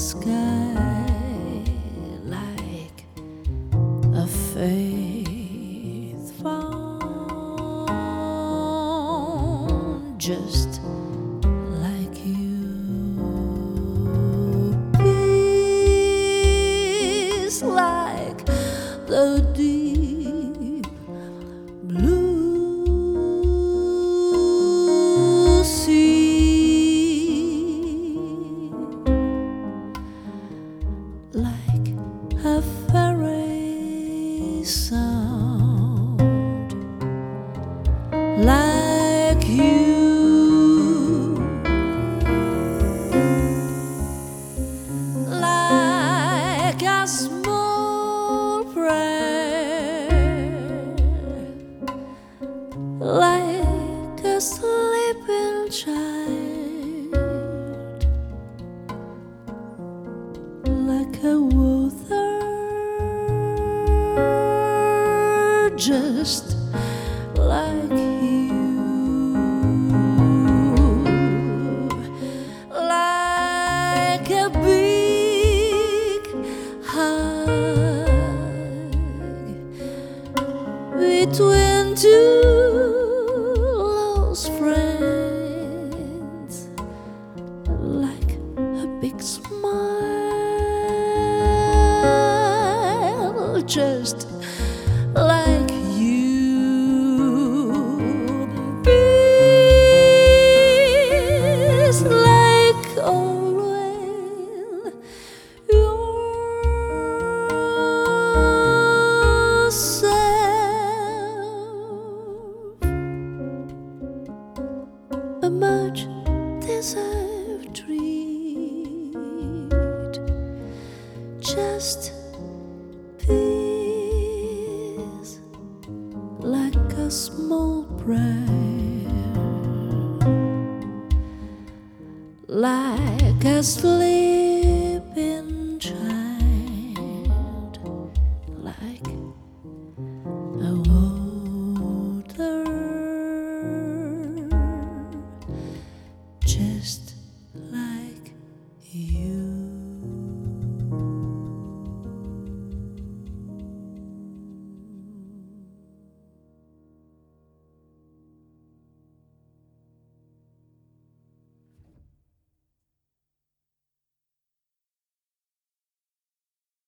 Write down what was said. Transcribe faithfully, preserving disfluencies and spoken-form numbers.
sky, like a faith found, just like you. Peace like the deep blue sea, like a fairy sound, like you, like a small prayer, like a sleeping child, like a water, just like you, like a big hug between two lost friends, like a big smile, just like you. Peace like always yourself, a much deserved treat, just peace like a small prayer, like a sleeping child, like a water, just like you.